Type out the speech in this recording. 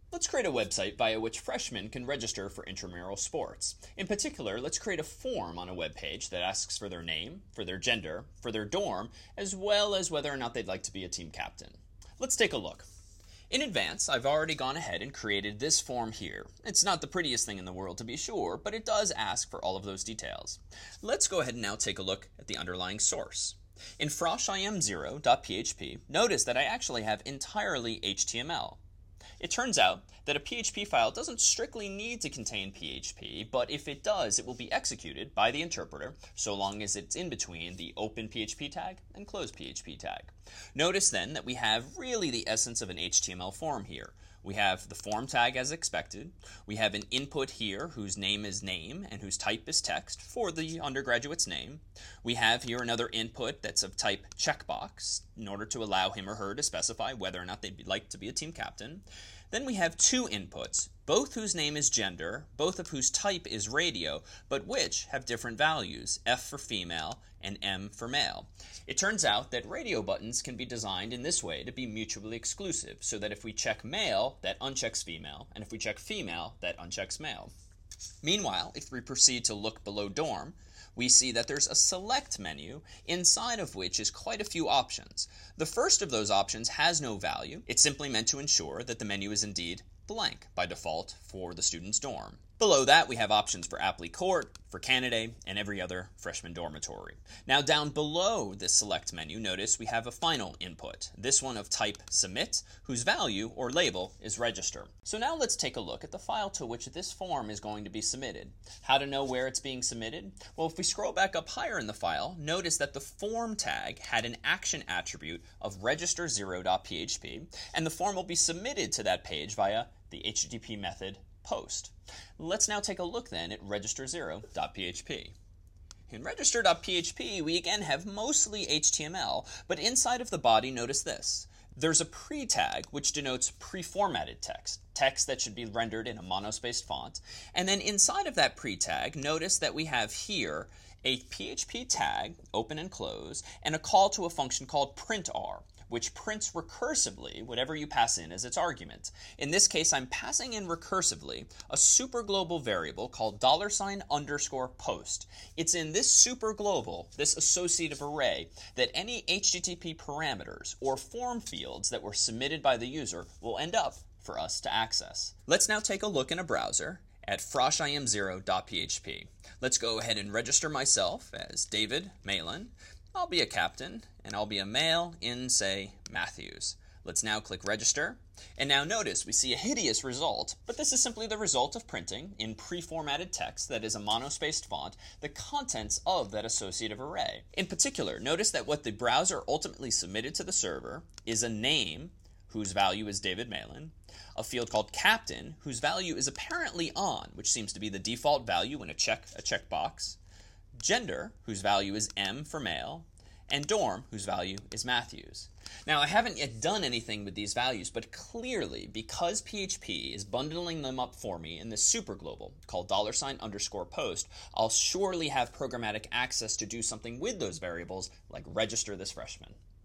Let's create a website via which freshmen can register for intramural sports. In particular, let's create a form on a web page that asks for their name, for their gender, for their dorm, as well as whether or not they'd like to be a team captain. Let's take a look. In advance, I've already gone ahead and created this form here. It's not the prettiest thing in the world to be sure, but it does ask for all of those details. Let's go ahead and now take a look at the underlying source. In froshim0.php, notice that I actually have entirely HTML. It turns out that a PHP file doesn't strictly need to contain PHP, but if it does, it will be executed by the interpreter so long as it's in between the open PHP tag and close PHP tag. Notice then that we have really the essence of an HTML form here. We have the form tag as expected. We have an input here whose name is name and whose type is text for the undergraduate's name. We have here another input that's of type checkbox in order to allow him or her to specify whether or not they'd like to be a team captain. Then we have two inputs, both whose name is gender, both of whose type is radio, but which have different values, F for female and M for male. It turns out that radio buttons can be designed in this way to be mutually exclusive, so that if we check male, that unchecks female, and if we check female, that unchecks male. Meanwhile, if we proceed to look below dorm, we see that there's a select menu inside of which is quite a few options. The first of those options has no value. It's simply meant to ensure that the menu is indeed blank by default for the student's dorm. Below that, we have options for Apply Court, for candidate, and every other freshman dormitory. Now down below this select menu, notice we have a final input, this one of type submit, whose value or label is register. So now let's take a look at the file to which this form is going to be submitted. How to know where it's being submitted? Well, if we scroll back up higher in the file, notice that the form tag had an action attribute of register0.php, and the form will be submitted to that page via the HTTP method post. Let's now take a look then at register0.php. In register.php, we again have mostly HTML, but inside of the body, notice this. There's a pre-tag, which denotes pre-formatted text, text that should be rendered in a monospaced font. And then inside of that pre-tag, notice that we have here a PHP tag, open and close, and a call to a function called printr, which prints recursively whatever you pass in as its argument. In this case, I'm passing in recursively a superglobal variable called $_post. It's in this superglobal, this associative array, that any HTTP parameters or form fields that were submitted by the user will end up for us to access. Let's now take a look in a browser at froshim0.php. Let's go ahead and register myself as David Malin. I'll be a captain, and I'll be a male in, say, Matthews. Let's now click register, and now notice we see a hideous result, but this is simply the result of printing in pre-formatted text that is a monospaced font the contents of that associative array. In particular, notice that what the browser ultimately submitted to the server is a name whose value is David Malin, a field called captain whose value is apparently on, which seems to be the default value in a checkbox, gender, whose value is M for male, and dorm, whose value is Matthews. Now, I haven't yet done anything with these values, but clearly, because PHP is bundling them up for me in this superglobal called $_post, I'll surely have programmatic access to do something with those variables, like register this freshman.